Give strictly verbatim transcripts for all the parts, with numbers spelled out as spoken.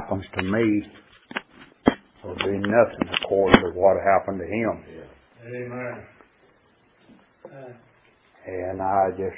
happens to me will be nothing according to what happened to him. Amen. And I just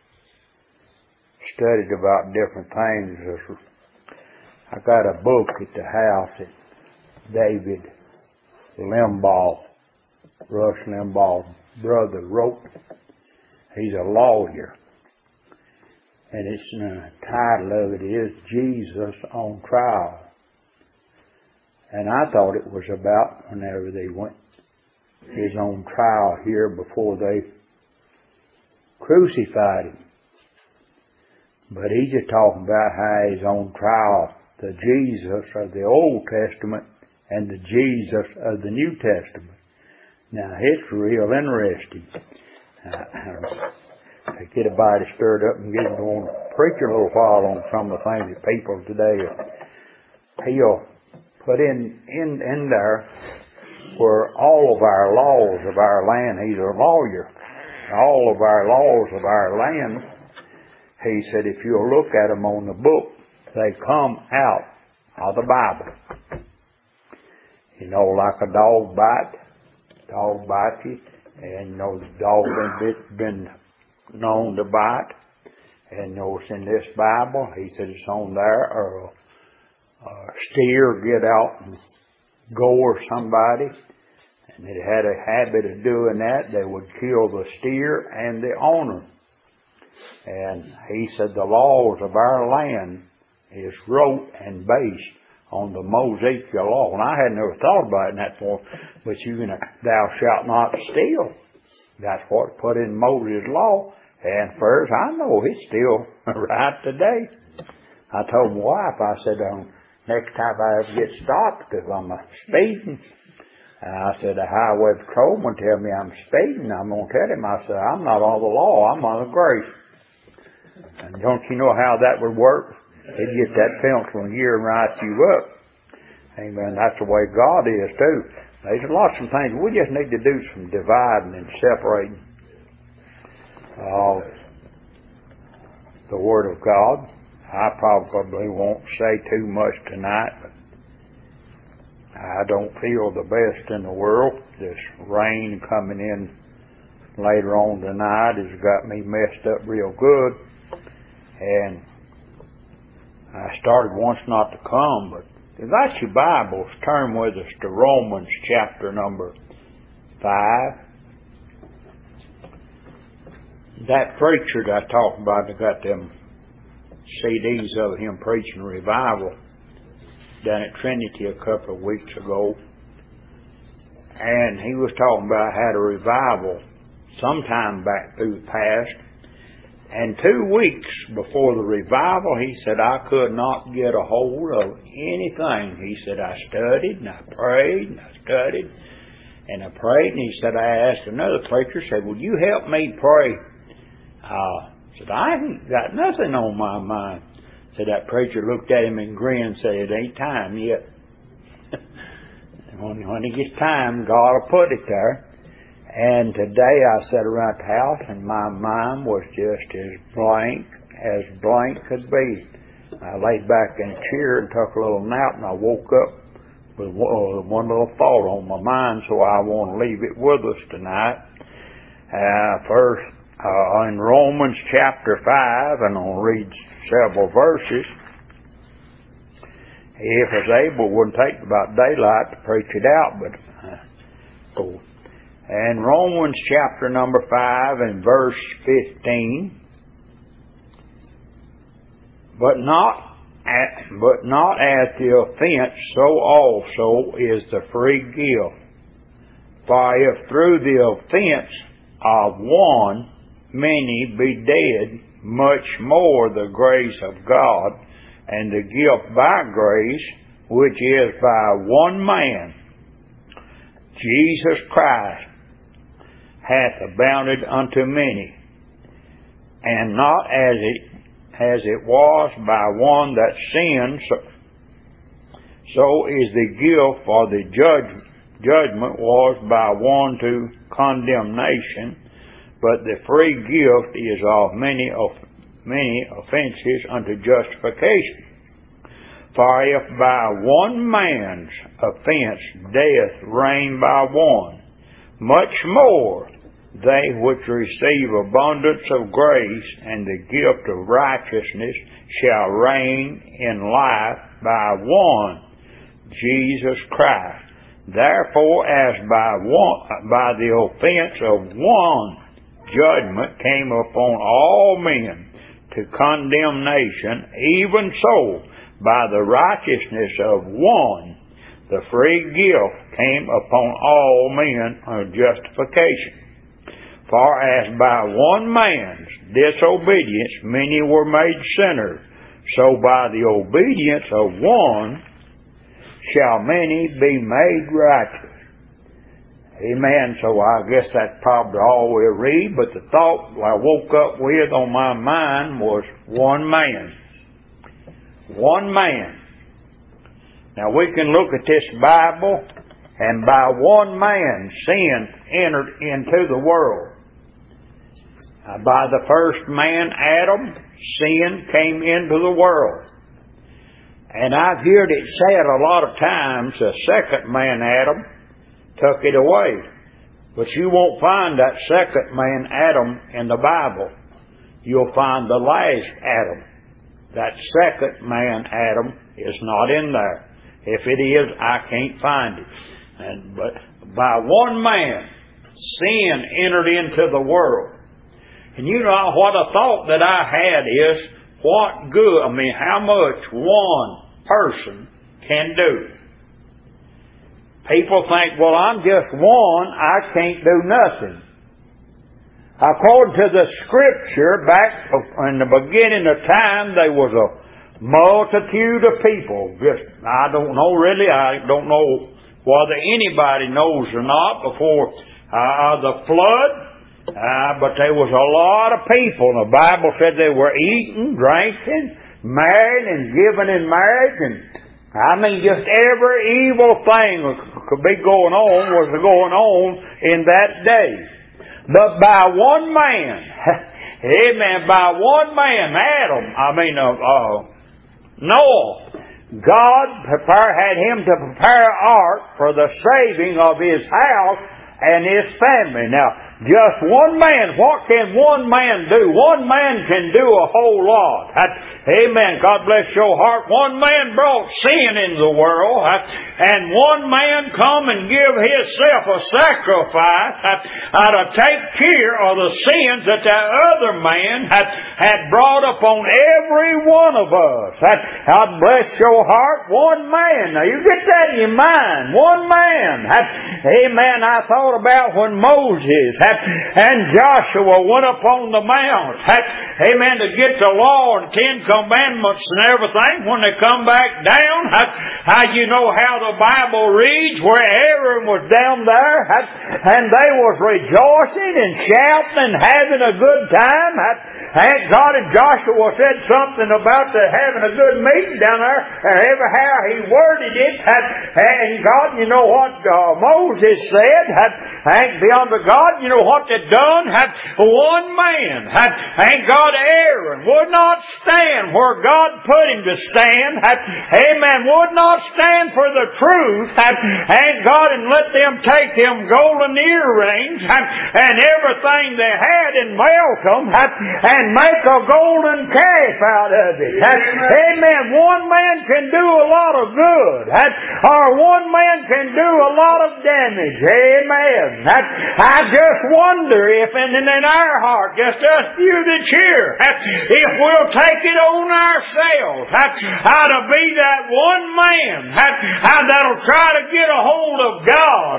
studied about different things. I got a book at the house that David Limbaugh, Rush Limbaugh's brother, wrote. He's a lawyer. And it's, the title of it is Jesus on Trial. And I thought it was about whenever they went his on trial here before they crucified him. But he's just talking about how he's on trial, the Jesus of the Old Testament and the Jesus of the New Testament. Now, it's real interesting. Uh, to get a body stirred up and get him to want to preach a little while on some of the things that people today, he'll put in, in, in there where all of our laws of our land, he's a lawyer, all of our laws of our land, he said, if you'll look at them on the book, they come out of the Bible. You know, like a dog bite, dog bites you, and you know, the dog been, been known to bite. And you know, it's in this Bible, he said it's on there, or a, a steer get out and gore somebody, and it had a habit of doing that. They would kill the steer and the owner. And he said the laws of our land is wrote and based on the Mosaic law. And I had never thought about it in that form, but you can, thou shalt not steal. That's what put in Moses' law. And first, I know it's still right today. I told my wife, I said, um, next time I ever get stopped because I'm a speeding, I said, the highway patrolman tell me I'm speeding, I'm going to tell him, I said, I'm not on the law, I'm on the grace. And don't you know how that would work? He'd get that pencil here and write you up. Amen. That's the way God is too. There's a lot of some things. We just need to do some dividing and separating. Uh, the Word of God. I probably won't say too much tonight, but I don't feel the best in the world. This rain coming in later on tonight has got me messed up real good. And I started once not to come, but if that's your Bibles, turn with us to Romans chapter number five. That preacher that I talked about, that got them C Ds of him preaching revival down at Trinity a couple of weeks ago. And he was talking about how a revival sometime back through the past. And two weeks before the revival, he said, I could not get a hold of anything. He said, I studied and I prayed and I studied and I prayed. And he said, I asked another preacher, said, will you help me pray? Uh, said, I ain't got nothing on my mind. So that preacher looked at him and grinned and said, it ain't time yet. when, when it gets time, God will put it there. And today I sat around the house and my mind was just as blank as blank could be. I laid back in a chair and took a little nap, and I woke up with one little thought on my mind, so I want to leave it with us tonight. Uh, first, uh, in Romans chapter five, and I'll read several verses. If it's able, it wouldn't take about daylight to preach it out, but uh, so. And Romans chapter number five and verse fifteen. But not at, but not at the offense, so also is the free gift. For if through the offense of one many be dead, much more the grace of God and the gift by grace, which is by one man, Jesus Christ, hath abounded unto many, and not as it as it was by one that sinned, so, so is the guilt for the judge, judgment was by one to condemnation, but the free gift is of many of many offenses unto justification. For if by one man's offense death reigned by one, much more they which receive abundance of grace and the gift of righteousness shall reign in life by one, Jesus Christ. Therefore, as by one, by the offense of one, judgment came upon all men to condemnation, even so, by the righteousness of one, the free gift came upon all men of justification. For as by one man's disobedience many were made sinners, so by the obedience of one shall many be made righteous. Amen. So I guess that's probably all we'll read, but the thought I woke up with on my mind was one man. One man. Now we can look at this Bible, and by one man sin entered into the world. Uh, by the first man, Adam, sin came into the world. And I've heard it said a lot of times, the second man, Adam, took it away. But you won't find that second man, Adam, in the Bible. You'll find the last Adam. That second man, Adam, is not in there. If it is, I can't find it. And, but by one man, sin entered into the world. And you know what a thought that I had is, what good, I mean, how much one person can do. People think, well, I'm just one, I can't do nothing. According to the Scripture, back in the beginning of time, there was a multitude of people. Just, I don't know really, I don't know whether anybody knows or not before uh, the flood. Uh, but there was a lot of people. The Bible said they were eating, drinking, marrying, and giving in marriage. And I mean, just every evil thing could be going on was going on in that day. But by one man, amen, by one man, Adam, I mean, uh, uh, Noah, God prepare, had him to prepare an ark for the saving of his house and his family. Now, just one man, what can one man do? One man can do a whole lot. Amen. God bless your heart. One man brought sin into the world, and one man come and give himself a sacrifice to take care of the sins that that other man had, had brought upon every one of us. God bless your heart. One man. Now you get that in your mind. One man. Amen. I thought about when Moses and Joshua went upon the mount, amen, to get the law and Ten Commandments and everything. When they come back down, how you know how the Bible reads, where Aaron was down there, and they was rejoicing and shouting and having a good time. And God and Joshua said something about the having a good meeting down there, or ever how he worded it. And God, you know what uh, Moses said, and beyond the God, you know what they done? Had one man, had, and God, Aaron, would not stand where God put him to stand. Had, amen. Would not stand for the truth. Had, and God, and let them take them golden earrings had, and everything they had and melt them had, and make a golden calf out of it. Had, amen. One man can do a lot of good, had, or one man can do a lot of damage. Amen. Had, I just wonder if in, in our heart, just us few that's here, if we'll take it on ourselves, how to be that one man that'll try to get a hold of God.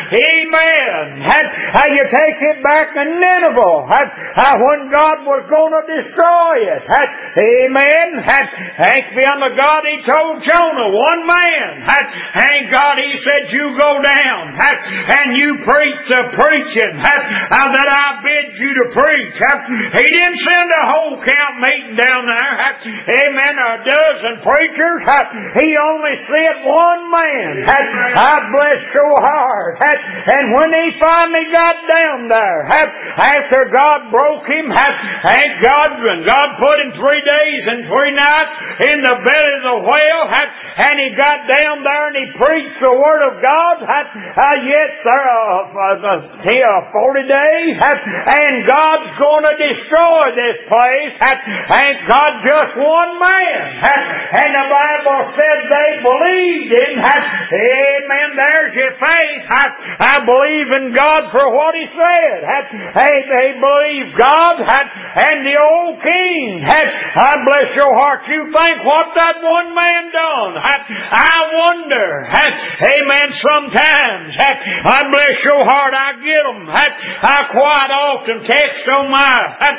Amen. How you take it back to Nineveh, when God was going to destroy it. Amen. Thanks be unto God, he told Jonah, one man. Thank God, he said, you go down and you preach the preaching that I bid you to preach. He didn't send a whole camp meeting down there. amen, a dozen preachers. He only sent one man. I bless your heart. And when he finally got down there, after God broke him, and God, God put him three days and three nights in the belly of the whale, and he got down there and he preached the Word of God, uh, yet there uh, uh, forty days, and God's going to destroy this place, and God just one man, and the Bible said they believed him. Amen, there's your faith. I, I believe in God for what he said. Hey, they believe God and the old king. I bless your heart. You think what that one man done? I wonder. Amen, sometimes. I bless your heart. I get them. I quite often text on my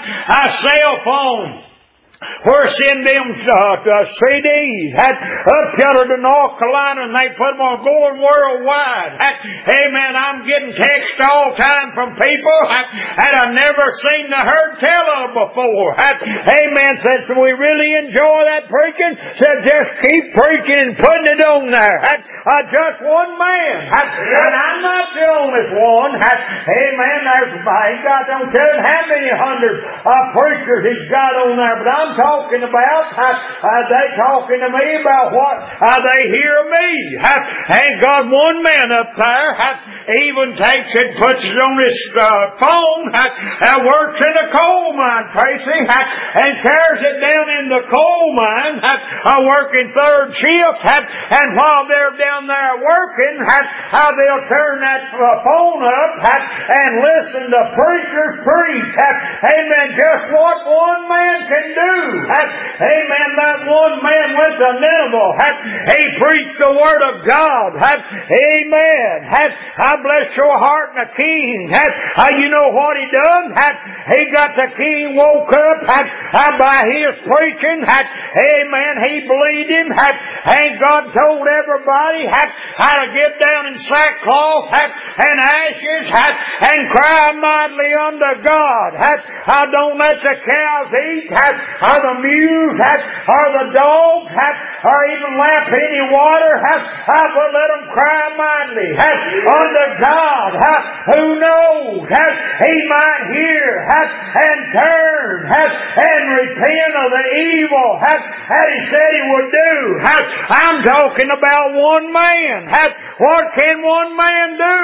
cell phone. We're sending them uh, uh, C Ds up yonder to North Carolina, and they put them on going worldwide. Amen. I'm getting texts all the time from people that I've never seen or heard tell of before. Amen. Said, so we really enjoy that preaching. Said, just keep preaching and putting it on there. Uh, just one man. And I'm not the only one. Amen. There's, he's got, don't tell him how many hundred uh, preachers he's got on there, but I'm I'm talking about, uh, uh, they talking to me about what uh, they hear of me. Uh, and God, one man up there uh, even takes it, puts it on his uh, phone, uh, uh, works in a coal mine, Tracy, uh, and carries it down in the coal mine, uh, uh, working third shift, uh, and while they're down there working, uh, uh, they'll turn that uh, phone up uh, and listen to preachers preach. Uh, amen. Just what one man can do. Amen. That one man went to Nineveh. He preached the Word of God. Amen. I bless your heart and the king. You know what he done? He got the king woke up by his preaching. Amen. He believed him. And God told everybody how to get down in sackcloth and ashes and cry mightily unto God. I don't let the cows eat. Or the mule, or the dog, or even lap any water, but let them cry mightily unto God. Who knows? He might hear and turn and repent of the evil that he said he would do. I'm talking about one man. What can one man do?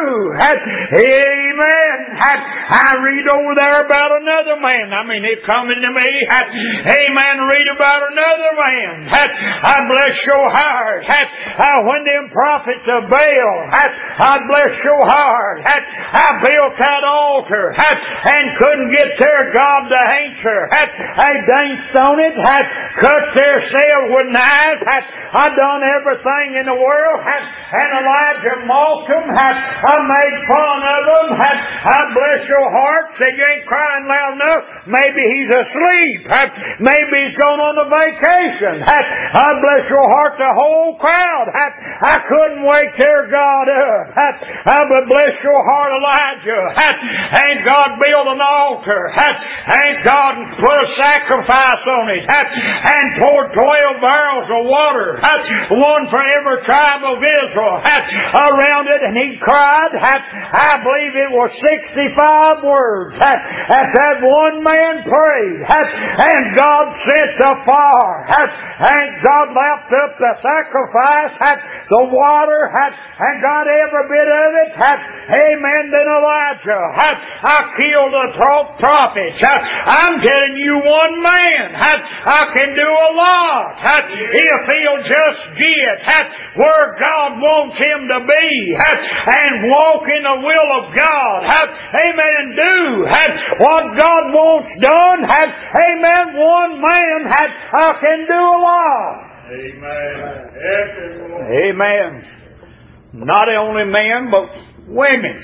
Amen. I read over there about another man. I mean, it's coming to me. Amen. Read about another man. I bless your heart. When them prophets of Baal, I bless your heart. I built that altar and couldn't get their God to answer. I danced on it. I cut their sails with knives. I done everything in the world. And Elijah mocked them. I made fun of them. I bless your heart. Say you ain't crying loud enough. Maybe he's asleep. Maybe he's gone on a vacation. I bless your heart, the whole crowd. I couldn't wake their God up. I would bless your heart, Elijah. And God built an altar. And God put a sacrifice on it. And poured twelve barrels of water. One for every tribe of Israel. Around it. And he cried. I believe it was sixty-five words. That that one man prayed. And God sent the fire. And God lapped up the sacrifice, the water, and got every bit of it. Amen. Then Elijah, I killed the prophets. I'm telling you, one man, I can do a lot. If he'll just get where God wants him to be and walk in the will of God. Amen. And do what God wants done. Amen. One man I can do a lot. Amen. Amen. Not only men, but women.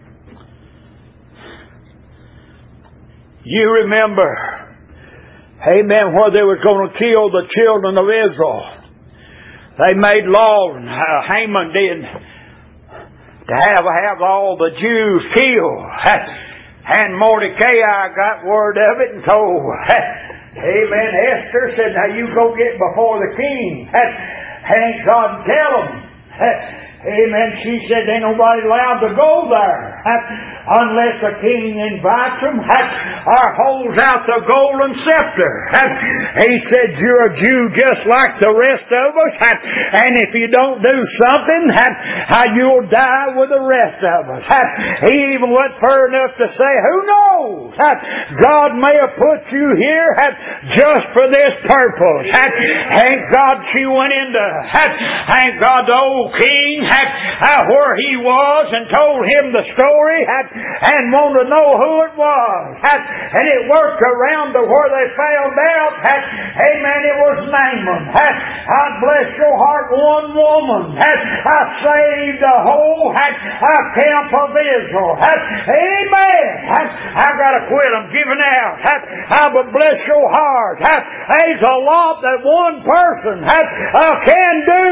You remember, amen, where they were going to kill the children of Israel. They made law, and uh, Haman did, to have, have all the Jews killed. And Mordecai got word of it and told Amen. Esther said, now you go get before the king. Ain't God tell him. Amen. She said, ain't nobody allowed to go there unless the king invites them or holds out the golden scepter. He said, you're a Jew just like the rest of us, and if you don't do something, you'll die with the rest of us. He even went far enough to say, who knows? God may have put you here just for this purpose. Thank God she went into, thank God the old king, where he was, and told him the story, and wanted to know who it was. And it worked around to where they found out, amen, it was Naaman. I bless your heart, one woman I saved the whole camp of Israel. Amen. I've got to quit. I'm giving out. I would bless your heart. There's a lot that one person can do.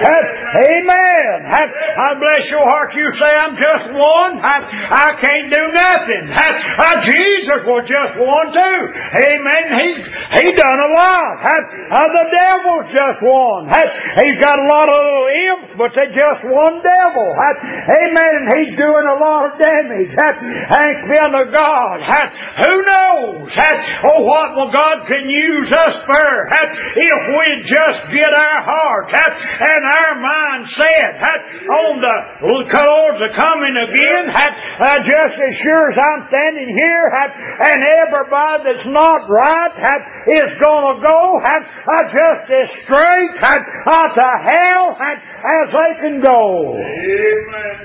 Amen. I bless your heart. You say I'm just one. I, I can't do nothing. Uh, Jesus was just one too. Amen. He's he done a lot. Uh, the devil's just one. Uh, he's got a lot of little imps, but they're just one devil. Uh, amen. And he's doing a lot of damage. Uh, thanks be unto God. Uh, who knows? Uh, oh, what will God can use us for uh, if we just get our heart uh, and our mind set uh, on the towards the coming again. Uh, uh, just as sure as I'm standing here, uh, and everybody that's not right uh, is going to go uh, uh, just as straight uh, uh, to hell uh, as they can go. Amen.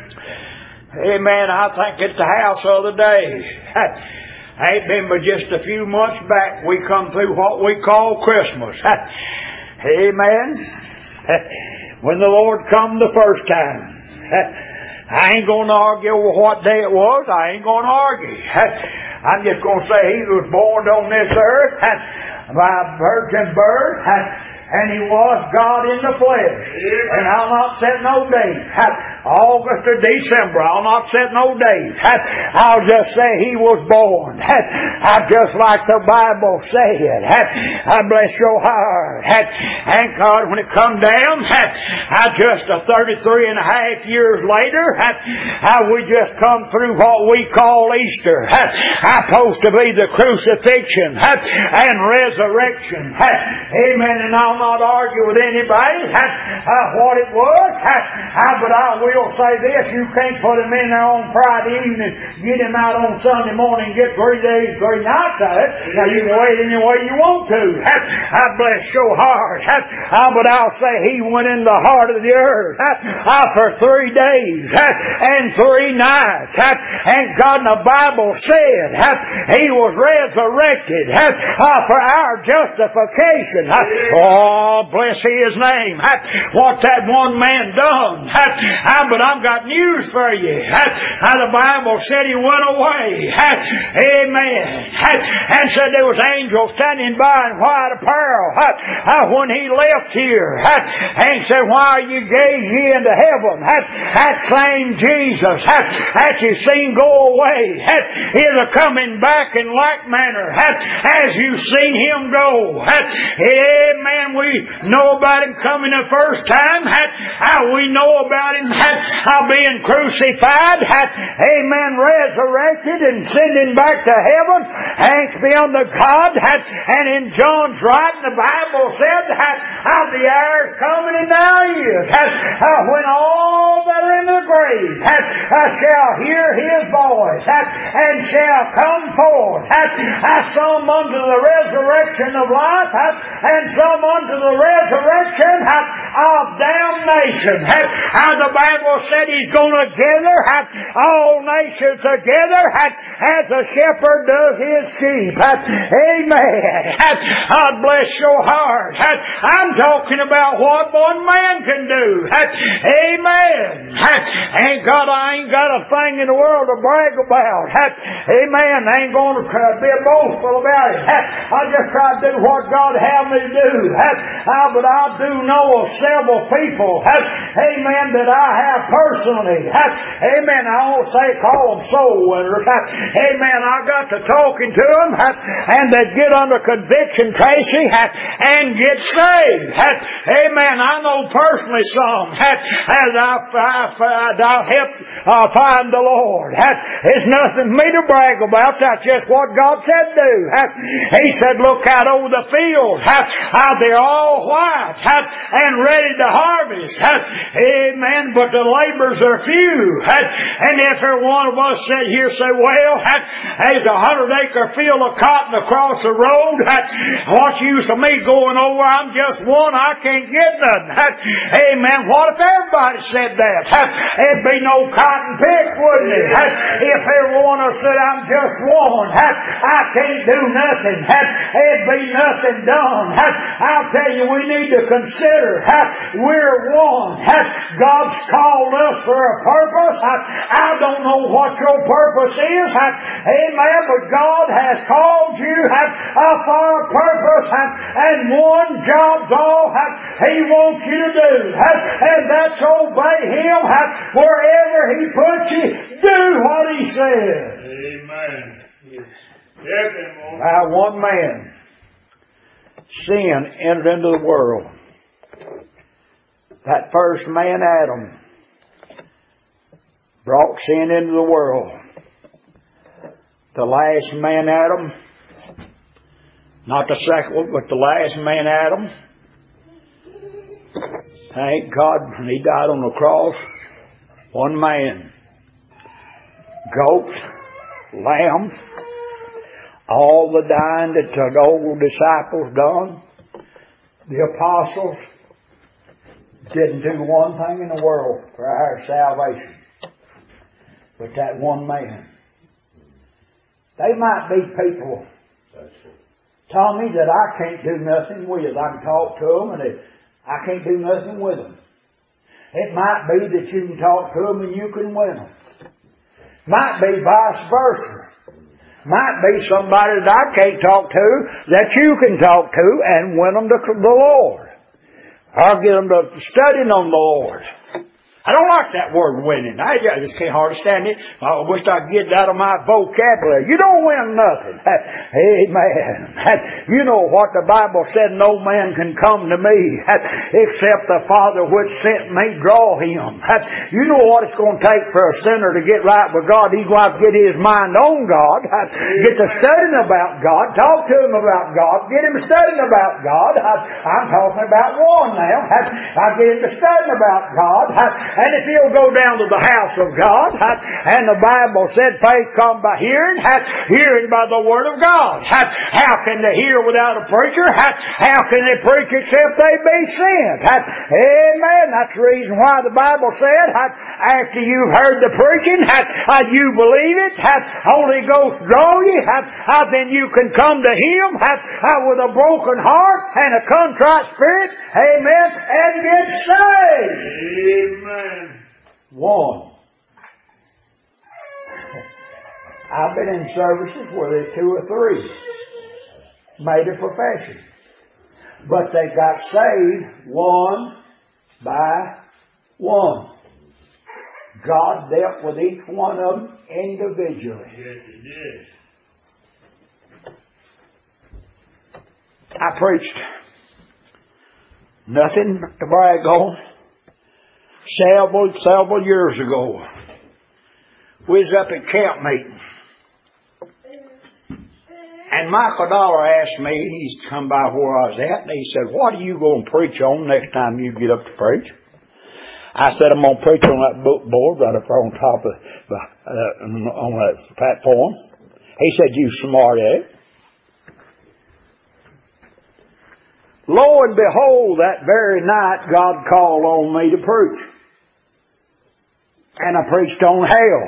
Amen. I think at the house the other day, uh, ain't been but just a few months back, we come through what we call Christmas. Uh, amen. Uh, when the Lord come the first time. I ain't going to argue over what day it was. I ain't going to argue. I'm just going to say He was born on this earth by a virgin birth, and He was God in the flesh. And I'll not set no date. August or December, I'll not set no date. I'll just say He was born. Just like the Bible said. I bless your heart. Thank God when it come down, I just a thirty-three and a half years later, we just come through what we call Easter. I'm supposed to be the crucifixion and resurrection. Amen. And I'll not argue with anybody what it was, but I will will say this, you can't put him in there on Friday evening, get him out on Sunday morning, get three days, three nights of it. Now you can wait any way you want to. I bless your heart. But I'll say he went in the heart of the earth for three days and three nights. And God in the Bible said He was resurrected for our justification. Oh, bless His name. What that one man done. But I've got news for you. The Bible said He went away. Amen. And said there was angels standing by in white apparel when He left here. And said, why are you gazing into heaven? That same Jesus that you seen go away is a coming back in like manner as you've seen Him go. Amen. We know about Him coming the first time. We know about Him being crucified, amen, resurrected and sending back to heaven. Thanks be unto God. And in John's writing, the Bible said how the hour is coming and now is when all that are in the grave shall hear His voice and shall come forth. Some unto the resurrection of life and some unto the resurrection of damnation. How the Bible said He's going to gather all nations together as a shepherd does his sheep. Amen. God bless your heart. I'm talking about what one man can do. Amen. Ain't got, I ain't got a thing in the world to brag about. Amen. I ain't going to be boastful about it. I just try to do what God had me to do. But I do know of several people, amen, that I have personally. Amen. I won't say call them soul winners. Amen. I got to talking to them, and they get under conviction, Tracy, and get saved. Amen. I know personally some, as I, I, I help uh, find the Lord. It's nothing for me to brag about. That's just what God said do. He said, look out over the field. They're all white and ready to harvest. Amen. But the laborers are few. And if every one of us sit here say, well, there's a hundred acre field of cotton across the road. What's the use of me going over? I'm just one. I can't get nothing. Amen. What if everybody said that? It'd be no cotton picked, wouldn't it? If everyone said, I'm just one. I can't do nothing. It'd be nothing done. I'll tell you, we need to consider we're one. God's called us for a purpose. I don't know what your purpose is. Amen. But God has called you for a purpose. And one job's all He wants you to do. And that's obey Him wherever He puts you. Do what He says. Amen. Yes. By one man, sin entered into the world. That first man, Adam, brought sin into the world. The last man, Adam, not the second one, but the last man, Adam, thank God, he died on the cross. One man. Goats, lambs, all the dying that the old disciples done. The apostles didn't do one thing in the world for our salvation. But that one man. They might be people, Tommy, that I can't do nothing with. I can talk to them and they, I can't do nothing with them. It might be that you can talk to them and you can win them. Might be vice versa. Might be somebody that I can't talk to that you can talk to and win them to the Lord. Or get them to studying on the Lord. I don't like that word winning. I just can't hardly stand it. I wish I could get it out of my vocabulary. You don't win nothing. Amen. You know what the Bible said, no man can come to me except the Father which sent me draw him. You know what it's going to take for a sinner to get right with God. He's going to have to get his mind on God. Get to studying about God. Talk to him about God. Get him studying about God. I'm talking about one now. I get him to studying about God. And if he'll go down to the house of God, and the Bible said faith come by hearing, hearing by the word of God. How can they hear without a preacher? How can they preach except they be sent? Amen. That's the reason why the Bible said, after you've heard the preaching, you believe it, Holy Ghost draw you, then you can come to Him with a broken heart and a contrite spirit, amen, and get saved. Amen. One. I've been in services where there's two or three made a profession. But they got saved one by one. God dealt with each one of them individually. Yes, He did. I preached nothing to brag on. Several, several years ago, we was up at camp meeting. And Michael Dollar asked me, he's come by where I was at, and he said, what are you going to preach on next time you get up to preach? I said, I'm going to preach on that book board right up there on top of the, uh, on that platform. He said, you smart ass. Lo and behold, that very night, God called on me to preach. And I preached on hell.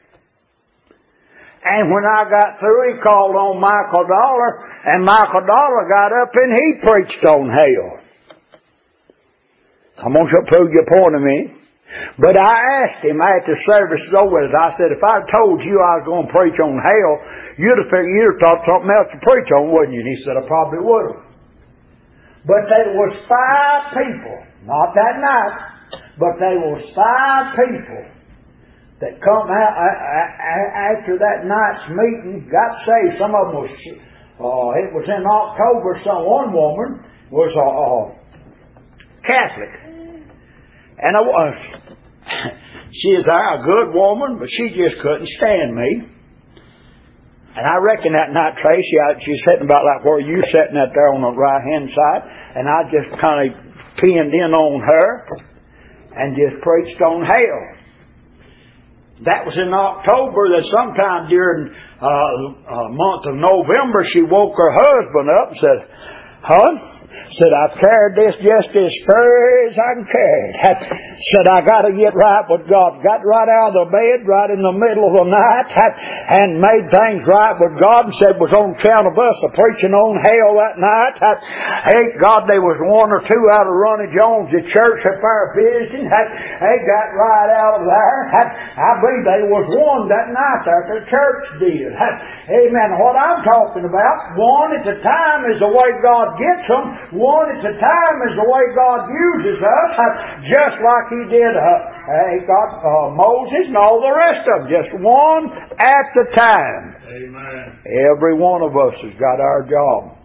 And when I got through, He called on Michael Dollar, and Michael Dollar got up and he preached on hell. I want you to prove your point to me. But I asked him after service was over, I said, if I told you I was going to preach on hell, you'd have figured, you'd have thought something else to preach on, wouldn't you? And he said, I probably would have. But there was five people, not that night, but there was five people that come out after that night's meeting, got saved. Some of them was, uh, it was in October, so one woman was a uh, Catholic. And I was, she is a good woman, but she just couldn't stand me. And I reckon that night, Tracy, I, she's sitting about like where you sitting out there on the right hand side, and I just kind of pinned in on her and just preached on hell. That was in October. That sometime during uh, uh month of November, she woke her husband up and said, "Hon," said, "I've carried this just as far as I can carry it." Said, "I got to get right with God." Got right out of the bed, right in the middle of the night, and made things right with God, and said, was on account of us of preaching on hell that night. Hey, God, there was one or two out of Ronnie Jones' the church up there visiting. They got right out of there. I believe there was one that night there at the church did. Amen. What I'm talking about, one at a time is the way God gets them. One at a time is the way God uses us, just like He did uh, He got uh, Moses and all the rest of them, just one at a time. Amen. Every one of us has got our job.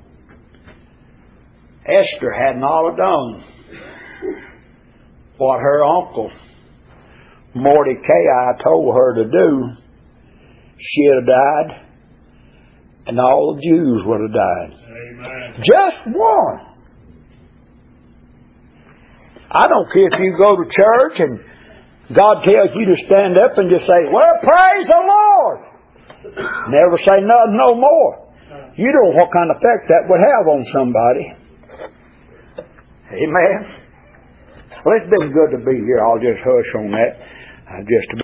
Esther hadn't all done what her uncle Mordecai told her to do. She'd have died, and all the Jews would have died. Amen. Just one. I don't care if you go to church and God tells you to stand up and just say, "Well, praise the Lord." Never say nothing no more. You don't know what kind of effect that would have on somebody. Amen. Well, it's been good to be here. I'll just hush on that. I just